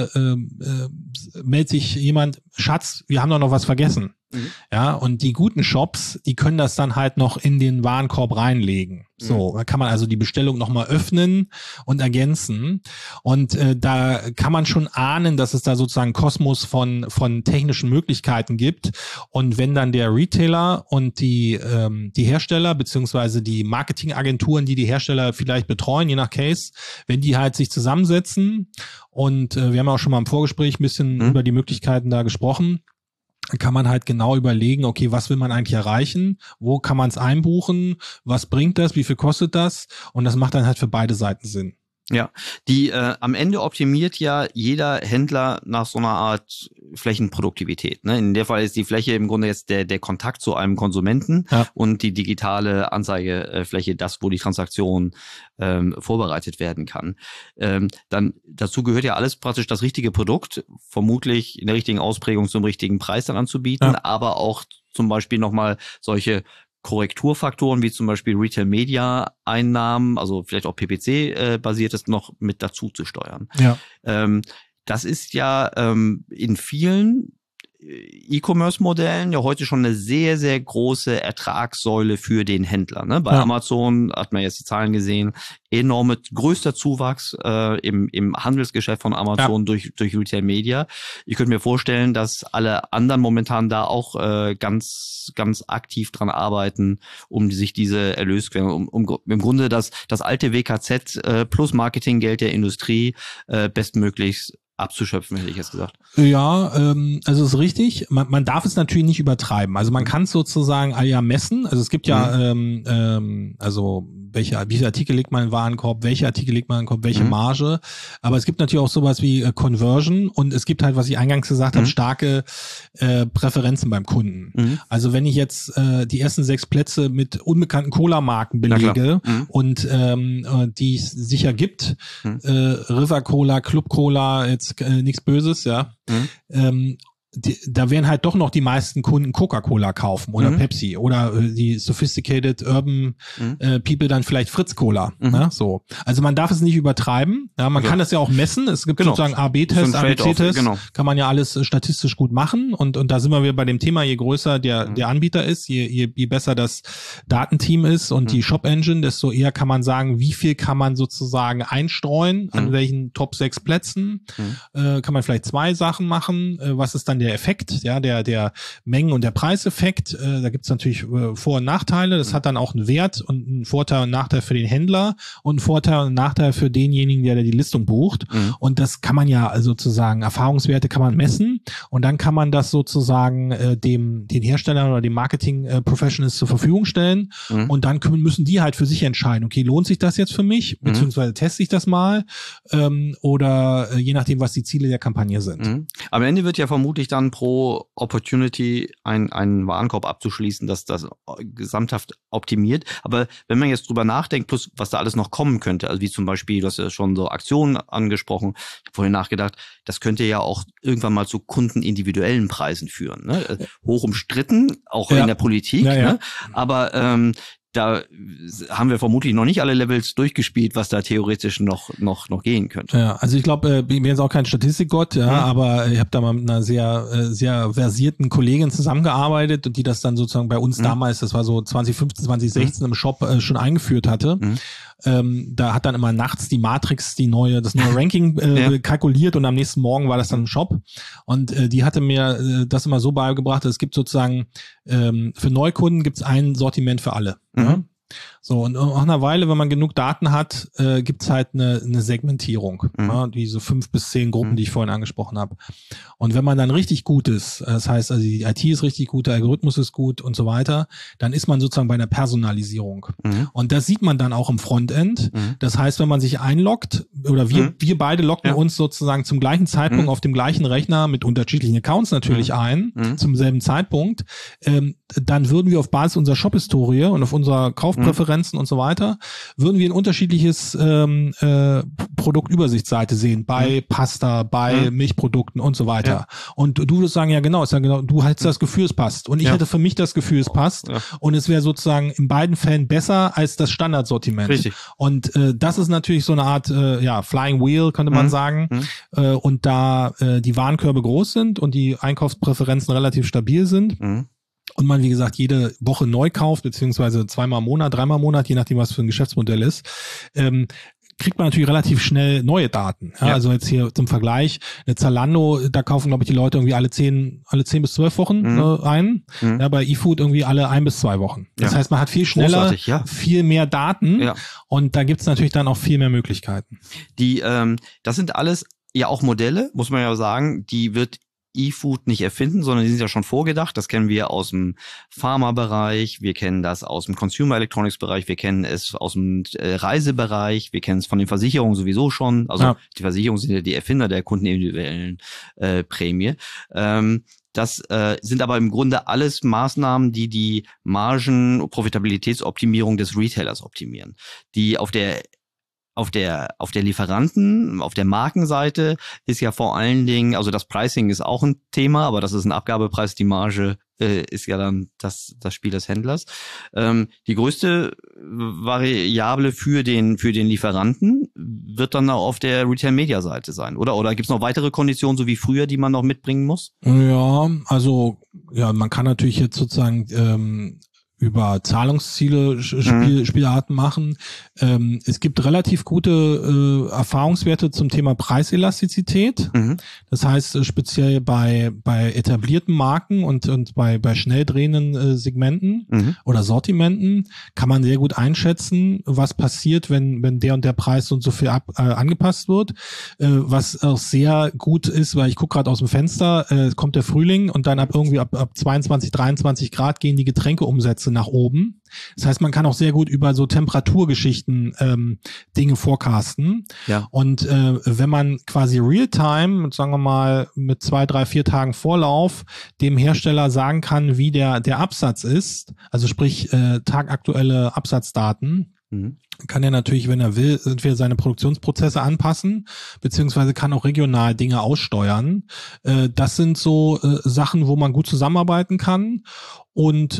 meldet sich jemand, Schatz, wir haben doch noch was vergessen. Ja, und die guten Shops, die können das dann halt noch in den Warenkorb reinlegen. So, da kann man also die Bestellung nochmal öffnen und ergänzen. Und da kann man schon ahnen, dass es da sozusagen Kosmos von technischen Möglichkeiten gibt. Und wenn dann der Retailer und die Hersteller beziehungsweise die Marketingagenturen, die Hersteller vielleicht betreuen, je nach Case, wenn die halt sich zusammensetzen und wir haben auch schon mal im Vorgespräch ein bisschen über die Möglichkeiten da gesprochen, kann man halt genau überlegen, okay, was will man eigentlich erreichen? Wo kann man es einbuchen? Was bringt das? Wie viel kostet das? Und das macht dann halt für beide Seiten Sinn. Ja, die am Ende optimiert ja jeder Händler nach so einer Art Flächenproduktivität. Ne? In der Fall ist die Fläche im Grunde jetzt der Kontakt zu einem Konsumenten und die digitale Anzeigefläche das, wo die Transaktion vorbereitet werden kann. Dann dazu gehört ja alles praktisch das richtige Produkt, vermutlich in der richtigen Ausprägung zum richtigen Preis dann anzubieten, aber auch zum Beispiel nochmal solche Korrekturfaktoren wie zum Beispiel Retail-Media-Einnahmen, also vielleicht auch PPC-basiertes noch mit dazu zu steuern. Ja. Das ist ja in vielen E-Commerce-Modellen ja heute schon eine sehr, sehr große Ertragssäule für den Händler. Ne? Bei Amazon hat man jetzt die Zahlen gesehen, größter Zuwachs im Handelsgeschäft von Amazon durch Retail Media. Ich könnte mir vorstellen, dass alle anderen momentan da auch ganz, ganz aktiv dran arbeiten, um sich diese Erlösquellen, um im Grunde das alte WKZ plus Marketinggeld der Industrie bestmöglichst abzuschöpfen, hätte ich jetzt gesagt. Ja, also ist richtig. Man darf es natürlich nicht übertreiben. Also man kann es sozusagen messen. Also es gibt ja, also wie viele Artikel legt man in den Warenkorb, welche Artikel legt man in den Korb, welche Marge. Aber es gibt natürlich auch sowas wie Conversion und es gibt halt, was ich eingangs gesagt habe, starke Präferenzen beim Kunden. Also wenn ich jetzt die ersten 6 Plätze mit unbekannten Cola-Marken belege und die es sicher gibt, River Cola, Club Cola, jetzt nichts Böses, ja. Da werden halt doch noch die meisten Kunden Coca-Cola kaufen oder Pepsi oder die sophisticated urban people dann vielleicht Fritz-Cola. Ne? So. Also man darf es nicht übertreiben. Ja, man kann das ja auch messen. Es gibt sozusagen A-B-Tests, ABC-Tests. Kann man ja alles statistisch gut machen. Und da sind wir wieder bei dem Thema, je größer der Anbieter ist, je besser das Datenteam ist und die Shop-Engine, desto eher kann man sagen, wie viel kann man sozusagen einstreuen, an welchen Top 6 Plätzen. Kann man vielleicht 2 Sachen machen. Was ist dann der Effekt, ja, der Mengen- und der Preiseffekt, da gibt's natürlich Vor- und Nachteile, das hat dann auch einen Wert und einen Vorteil und Nachteil für den Händler und einen Vorteil und einen Nachteil für denjenigen, der die Listung bucht und das kann man ja sozusagen, Erfahrungswerte kann man messen und dann kann man das sozusagen den Herstellern oder den Marketing-Professionals zur Verfügung stellen und dann müssen die halt für sich entscheiden, okay, lohnt sich das jetzt für mich, beziehungsweise teste ich das mal oder je nachdem, was die Ziele der Kampagne sind. Am Ende wird ja vermutlich dann pro Opportunity einen Warenkorb abzuschließen, dass das gesamthaft optimiert. Aber wenn man jetzt drüber nachdenkt, plus was da alles noch kommen könnte, also wie zum Beispiel, du hast ja schon so Aktionen angesprochen, ich habe vorhin nachgedacht, das könnte ja auch irgendwann mal zu kundenindividuellen Preisen führen. Ne? Hoch umstritten, auch in der Politik, ne? Aber da haben wir vermutlich noch nicht alle Levels durchgespielt, was da theoretisch noch gehen könnte. Ja, also ich glaube, ich bin jetzt auch kein Statistikgott, aber ich habe da mal mit einer sehr versierten Kollegin zusammengearbeitet und die das dann sozusagen bei uns damals, das war so 2015, 2016 im Shop schon eingeführt hatte. Da hat dann immer nachts die Matrix das neue Ranking kalkuliert und am nächsten Morgen war das dann im Shop. Und die hatte mir das immer so beigebracht, es gibt sozusagen für Neukunden gibt's ein Sortiment für alle. Ja? So, und nach einer Weile, wenn man genug Daten hat, gibt's halt eine Segmentierung, ja, diese 5 bis 10 Gruppen, die ich vorhin angesprochen habe. Und wenn man dann richtig gut ist, das heißt, also die IT ist richtig gut, der Algorithmus ist gut und so weiter, dann ist man sozusagen bei einer Personalisierung. Und das sieht man dann auch im Frontend. Das heißt, wenn man sich einloggt, oder wir beide loggen uns sozusagen zum gleichen Zeitpunkt auf dem gleichen Rechner mit unterschiedlichen Accounts natürlich ein, zum selben Zeitpunkt, dann würden wir auf Basis unserer Shop-Historie und auf unserer Kaufpräferenzen und so weiter, würden wir ein unterschiedliches Produktübersichtsseite sehen, bei Pasta, bei Milchprodukten und so weiter. Ja. Und du würdest sagen, ja genau, du hättest das Gefühl, es passt. Und ich hätte für mich das Gefühl, es passt. Ja. Und es wäre sozusagen in beiden Fällen besser als das Standardsortiment. Richtig. Und das ist natürlich so eine Art Flying Wheel, könnte man sagen. Und da die Warenkörbe groß sind und die Einkaufspräferenzen relativ stabil sind, und man, wie gesagt, jede Woche neu kauft, beziehungsweise 2-mal im Monat, 3-mal im Monat, je nachdem, was für ein Geschäftsmodell ist, kriegt man natürlich relativ schnell neue Daten. Ja, also jetzt hier zum Vergleich, eine Zalando, da kaufen, glaube ich, die Leute irgendwie alle 10 bis 12 Wochen ein. Ja, bei eFood irgendwie alle 1 bis 2 Wochen. Das heißt, man hat viel schneller, viel mehr Daten und da gibt's natürlich dann auch viel mehr Möglichkeiten. Das sind alles ja auch Modelle, muss man ja sagen, die wird eFood nicht erfinden, sondern die sind ja schon vorgedacht. Das kennen wir aus dem Pharma-Bereich, wir kennen das aus dem Consumer Electronics-Bereich, wir kennen es aus dem Reisebereich, wir kennen es von den Versicherungen sowieso schon. Also die Versicherungen sind ja die Erfinder der kundenindividuellen Prämie. Das sind aber im Grunde alles Maßnahmen, die Margen- und Profitabilitätsoptimierung des Retailers optimieren, die auf der auf der Lieferanten, auf der Markenseite ist ja vor allen Dingen, also das Pricing ist auch ein Thema, aber das ist ein Abgabepreis, die Marge ist ja dann das Spiel des Händlers. Die größte Variable für den Lieferanten wird dann auch auf der Retail-Media-Seite sein, oder? Oder gibt es noch weitere Konditionen, so wie früher, die man noch mitbringen muss? Ja, also ja, man kann natürlich jetzt sozusagen über Zahlungsziele Spielarten machen. Es gibt relativ gute Erfahrungswerte zum Thema Preiselastizität. Das heißt, speziell bei etablierten Marken und bei schnell drehenden Segmenten oder Sortimenten kann man sehr gut einschätzen, was passiert, wenn der und der Preis so und so viel angepasst wird. Was auch sehr gut ist, weil ich gucke gerade aus dem Fenster, kommt der Frühling und dann ab 22, 23 Grad gehen die Getränkeumsätze nach oben. Das heißt, man kann auch sehr gut über so Temperaturgeschichten Dinge forecasten. Ja. Und wenn man quasi real-time, sagen wir mal mit 2, 3, 4 Tagen Vorlauf, dem Hersteller sagen kann, wie der Absatz ist, also sprich tagaktuelle Absatzdaten, kann er natürlich, wenn er will, entweder seine Produktionsprozesse anpassen, beziehungsweise kann auch regional Dinge aussteuern. Das sind so Sachen, wo man gut zusammenarbeiten kann. Und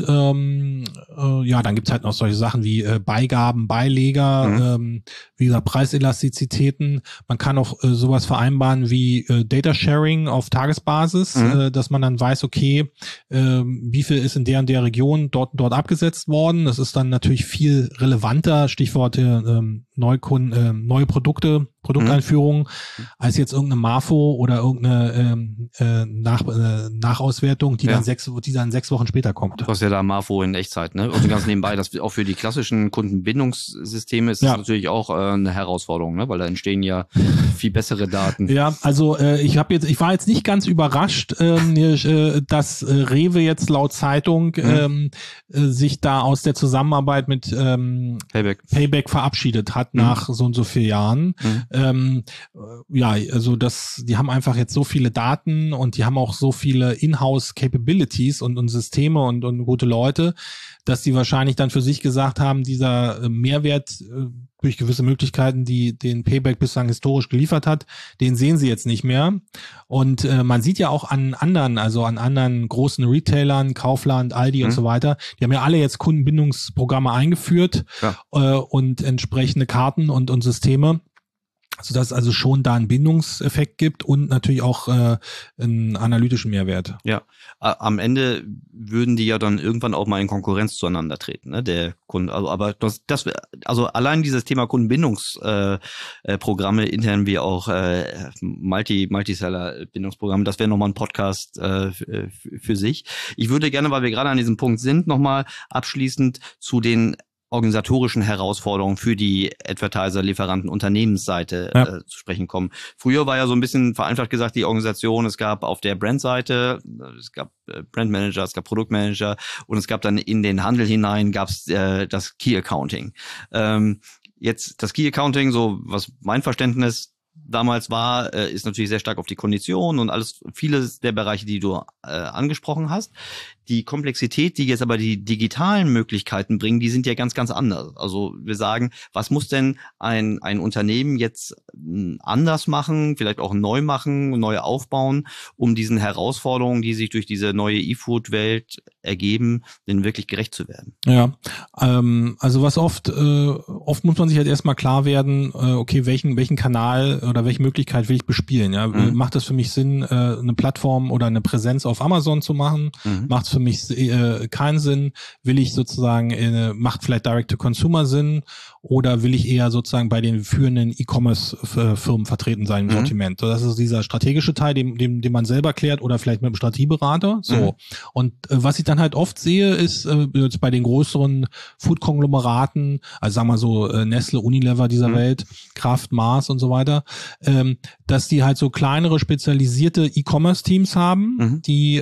ja, dann gibt's halt noch solche Sachen wie Beigaben, Beileger, wie gesagt, Preiselastizitäten. Man kann auch sowas vereinbaren wie Data Sharing auf Tagesbasis, dass man dann weiß, okay, wie viel ist in der und der Region dort abgesetzt worden. Das ist dann natürlich viel relevanter, Stichwort Neukunden, neue Produkte, Produkteinführungen, als jetzt irgendeine Marfo oder irgendeine Nachauswertung, die dann 6 Wochen später kommt. Du hast ja da Marfo in Echtzeit, ne? Und ganz nebenbei, das auch für die klassischen Kundenbindungssysteme ist das natürlich auch eine Herausforderung, ne? Weil da entstehen ja viel bessere Daten. Ja, also ich war jetzt nicht ganz überrascht, dass Rewe jetzt laut Zeitung sich da aus der Zusammenarbeit mit Payback verabschiedet hat nach so und so 4 Jahren. Ja, also die haben einfach jetzt so viele Daten und die haben auch so viele Inhouse-Capabilities und Systeme und gute Leute, dass die wahrscheinlich dann für sich gesagt haben, dieser Mehrwert durch gewisse Möglichkeiten, die den Payback bislang historisch geliefert hat, den sehen sie jetzt nicht mehr. Und man sieht ja auch an anderen großen Retailern, Kaufland, Aldi und so weiter, die haben ja alle jetzt Kundenbindungsprogramme eingeführt und entsprechende Karten und Systeme, sodass es also schon da einen Bindungseffekt gibt und natürlich auch einen analytischen Mehrwert. Ja, am Ende würden die ja dann irgendwann auch mal in Konkurrenz zueinander treten, ne? Der Kunde. Aber also allein dieses Thema Kundenbindungsprogramme intern wie auch Multiseller-Bindungsprogramme, das wäre nochmal ein Podcast für sich. Ich würde gerne, weil wir gerade an diesem Punkt sind, nochmal abschließend zu den organisatorischen Herausforderungen für die Advertiser, Lieferanten, Unternehmensseite zu sprechen kommen. Früher war ja so ein bisschen vereinfacht gesagt die Organisation, es gab auf der Brandseite, es gab Brandmanager, es gab Produktmanager und es gab dann in den Handel hinein gab's das Key Accounting. Jetzt das Key Accounting, so was mein Verständnis damals war, ist natürlich sehr stark auf die Kondition und alles, viele der Bereiche, die du angesprochen hast. Die Komplexität, die jetzt aber die digitalen Möglichkeiten bringen, die sind ja ganz, ganz anders. Also wir sagen, was muss denn ein Unternehmen jetzt anders machen, vielleicht auch neu machen, neu aufbauen, um diesen Herausforderungen, die sich durch diese neue E-Food-Welt ergeben, denn wirklich gerecht zu werden? Ja, also was oft muss man sich halt erstmal klar werden, okay, welchen Kanal oder welche Möglichkeit will ich bespielen? Ja, macht es für mich Sinn, eine Plattform oder eine Präsenz auf Amazon zu machen? Macht es für mich keinen Sinn? Will ich sozusagen, macht vielleicht Direct-to-Consumer Sinn? Oder will ich eher sozusagen bei den führenden E-Commerce-Firmen vertreten sein im Sortiment? Das ist dieser strategische Teil, den man selber klärt oder vielleicht mit einem Strategieberater. So. Und was ich dann halt oft sehe, ist jetzt bei den größeren Food-Konglomeraten, also sagen wir so Nestle, Unilever dieser Welt, Kraft, Mars und so weiter, dass die halt so kleinere spezialisierte E-Commerce-Teams haben, die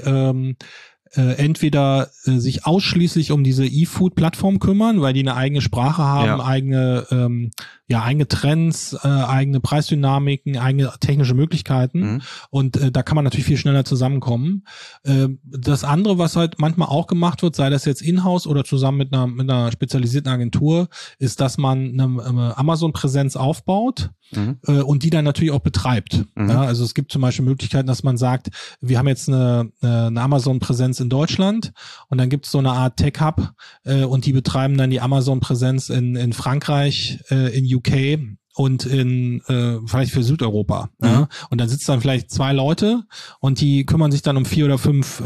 entweder sich ausschließlich um diese E-Food-Plattform kümmern, weil die eine eigene Sprache haben, eigene eigene Trends, eigene Preisdynamiken, eigene technische Möglichkeiten und da kann man natürlich viel schneller zusammenkommen. Das andere, was halt manchmal auch gemacht wird, sei das jetzt in-house oder zusammen mit einer spezialisierten Agentur, ist, dass man eine Amazon-Präsenz aufbaut und die dann natürlich auch betreibt. Ja, also es gibt zum Beispiel Möglichkeiten, dass man sagt, wir haben jetzt eine Amazon-Präsenz in Deutschland und dann gibt es so eine Art Tech-Hub und die betreiben dann die Amazon-Präsenz in Frankreich, in UK und in vielleicht für Südeuropa. Ja? Und dann sitzen dann vielleicht 2 Leute und die kümmern sich dann um 4 oder 5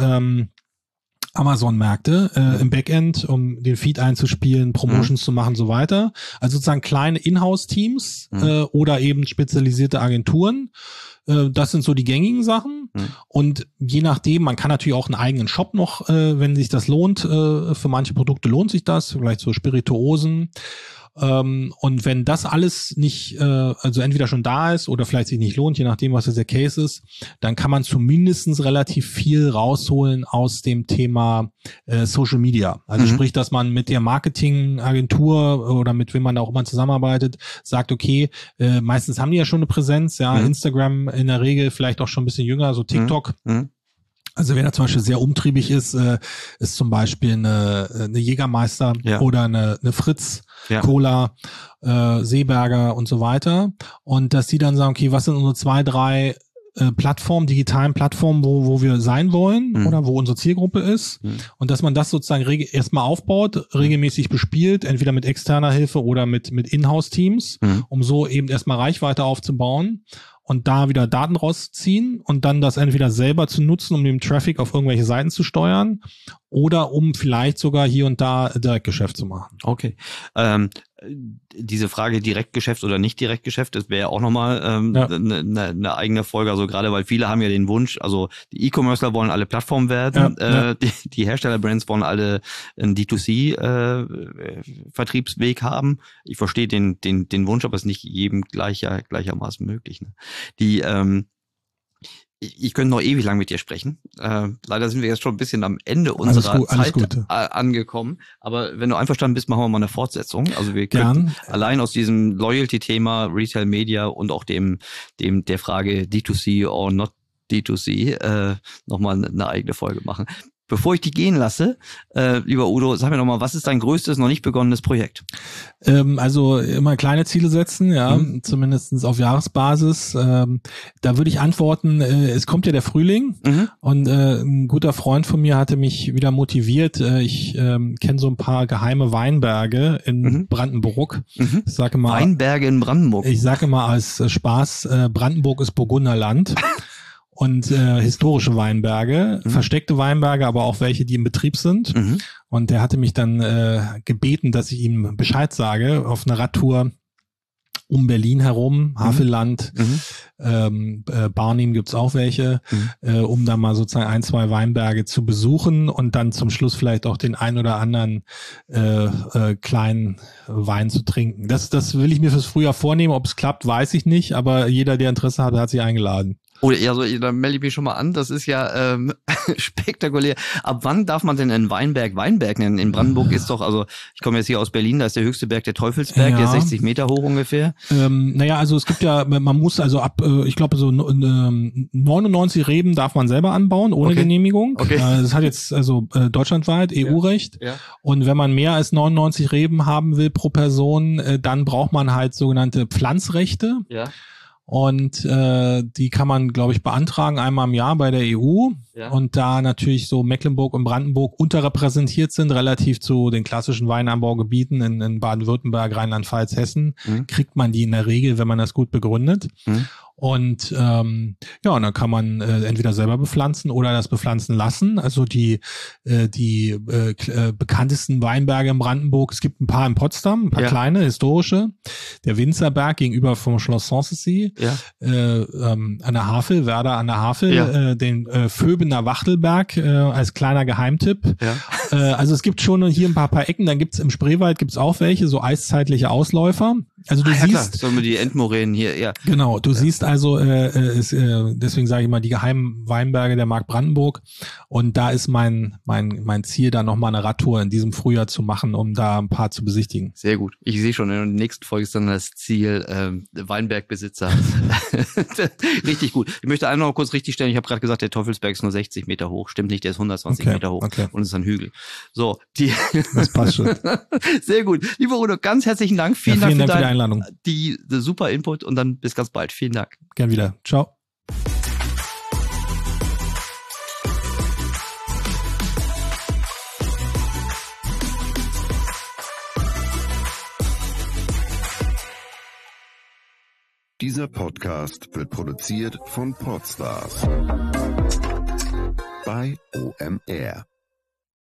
Amazon-Märkte im Backend, um den Feed einzuspielen, Promotions zu machen, so weiter. Also sozusagen kleine Inhouse-Teams oder eben spezialisierte Agenturen. Das sind so die gängigen Sachen. Und je nachdem, man kann natürlich auch einen eigenen Shop noch, wenn sich das lohnt. Für manche Produkte lohnt sich das, vielleicht so Spirituosen. Und wenn das alles nicht, also entweder schon da ist oder vielleicht sich nicht lohnt, je nachdem, was jetzt der Case ist, dann kann man zumindestens relativ viel rausholen aus dem Thema Social Media. Also sprich, dass man mit der Marketingagentur oder mit wem man da auch immer zusammenarbeitet, sagt, okay, meistens haben die ja schon eine Präsenz, ja, Instagram in der Regel vielleicht auch schon ein bisschen jünger, so TikTok. Also wer da zum Beispiel sehr umtriebig ist, ist zum Beispiel eine Jägermeister oder eine Fritz, Cola, Seeberger und so weiter. Und dass die dann sagen, okay, was sind unsere 2, 3 Plattformen, digitalen Plattformen, wo wir sein wollen oder wo unsere Zielgruppe ist. Und dass man das sozusagen erstmal aufbaut, regelmäßig bespielt, entweder mit externer Hilfe oder mit Inhouse-Teams, um so eben erstmal Reichweite aufzubauen. Und da wieder Daten rausziehen und dann das entweder selber zu nutzen, um den Traffic auf irgendwelche Seiten zu steuern oder um vielleicht sogar hier und da Direktgeschäft zu machen. Okay. Diese Frage Direktgeschäft oder nicht Direktgeschäft, das wäre auch nochmal eine eigene Folge. Also gerade weil viele haben ja den Wunsch, also die E-Commercer wollen alle Plattformen werden, die Herstellerbrands wollen alle einen D2C-Vertriebsweg haben. Ich verstehe den Wunsch, aber es ist nicht jedem gleichermaßen möglich. Ne? Ich könnte noch ewig lang mit dir sprechen. Leider sind wir jetzt schon ein bisschen am Ende unserer Zeit angekommen. Aber wenn du einverstanden bist, machen wir mal eine Fortsetzung. Also wir können allein aus diesem Loyalty-Thema, Retail Media und auch der Frage D2C or not D2C nochmal eine eigene Folge machen. Bevor ich die gehen lasse, lieber Udo, sag mir noch mal, was ist dein größtes, noch nicht begonnenes Projekt? Also immer kleine Ziele setzen, zumindest auf Jahresbasis. Da würde ich antworten, es kommt ja der Frühling und ein guter Freund von mir hatte mich wieder motiviert. Ich kenne so ein paar geheime Weinberge in Brandenburg. Ich sage mal, Weinberge in Brandenburg? Ich sage mal als Spaß, Brandenburg ist Burgunderland. Und historische Weinberge, versteckte Weinberge, aber auch welche, die im Betrieb sind. Und der hatte mich dann gebeten, dass ich ihm Bescheid sage auf einer Radtour um Berlin herum, Havelland, Barnim gibt's auch welche, um da mal sozusagen 1, 2 Weinberge zu besuchen und dann zum Schluss vielleicht auch den ein oder anderen kleinen Wein zu trinken. Das will ich mir fürs Frühjahr vornehmen. Ob es klappt, weiß ich nicht, aber jeder, der Interesse hat, hat sich eingeladen. Oh, also da melde ich mich schon mal an. Das ist ja spektakulär. Ab wann darf man denn einen Weinberg nennen? In Brandenburg ist doch, also ich komme jetzt hier aus Berlin, da ist der höchste Berg der Teufelsberg, der ist 60 Meter hoch ungefähr. Naja, also es gibt ja, man muss also ab, ich glaube so 99 Reben darf man selber anbauen, ohne Genehmigung. Das hat jetzt also deutschlandweit EU-Recht. Ja. Und wenn man mehr als 99 Reben haben will pro Person, dann braucht man halt sogenannte Pflanzrechte. Ja. Und die kann man, glaube ich, beantragen einmal im Jahr bei der EU. Ja. Und da natürlich so Mecklenburg und Brandenburg unterrepräsentiert sind, relativ zu den klassischen Weinanbaugebieten in Baden-Württemberg, Rheinland-Pfalz, Hessen, kriegt man die in der Regel, wenn man das gut begründet. Und und dann kann man entweder selber bepflanzen oder das bepflanzen lassen. Also die bekanntesten Weinberge in Brandenburg, es gibt ein paar in Potsdam, ein paar kleine, historische. Der Winzerberg gegenüber vom Schloss Sanssouci, an der Havel, Werder an der Havel, den Vöbener Wachtelberg als kleiner Geheimtipp Also es gibt schon hier ein paar Ecken, dann gibt's im Spreewald gibt's auch welche, so eiszeitliche Ausläufer. Also du siehst, sollen wir die Endmoränen hier, ja. Genau, du siehst also, deswegen sage ich mal, die geheimen Weinberge der Mark Brandenburg. Und da ist mein Ziel, da nochmal eine Radtour in diesem Frühjahr zu machen, um da ein paar zu besichtigen. Sehr gut. Ich sehe schon, in der nächsten Folge ist dann das Ziel Weinbergbesitzer. Richtig gut. Ich möchte einmal noch kurz richtigstellen, ich habe gerade gesagt, der Teufelsberg ist nur 60 Meter hoch. Stimmt nicht, der ist 120 Meter hoch und ist ein Hügel. So, das passt schon. Sehr gut. Lieber Udo, ganz herzlichen Dank. Vielen Dank für die Einladung. Die super Input und dann bis ganz bald. Vielen Dank. Gern wieder. Ciao. Dieser Podcast wird produziert von Podstars bei OMR.